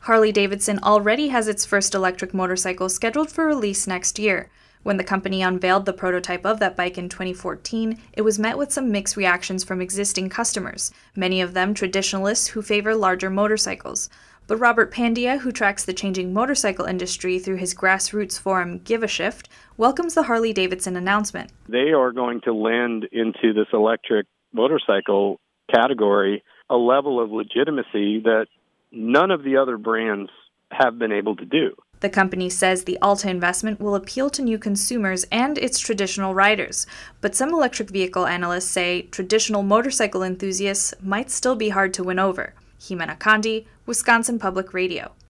Harley-Davidson already has its first electric motorcycle scheduled for release next year. When the company unveiled the prototype of that bike in 2014, it was met with some mixed reactions from existing customers, many of them traditionalists who favor larger motorcycles. But Robert Pandya, who tracks the changing motorcycle industry through his grassroots forum Give a Shift, welcomes the Harley-Davidson announcement. They are going to lend into this electric motorcycle category a level of legitimacy that none of the other brands have been able to do. The company says the Alta investment will appeal to new consumers and its traditional riders, but some electric vehicle analysts say traditional motorcycle enthusiasts might still be hard to win over. Jimena Kandi, Wisconsin Public Radio.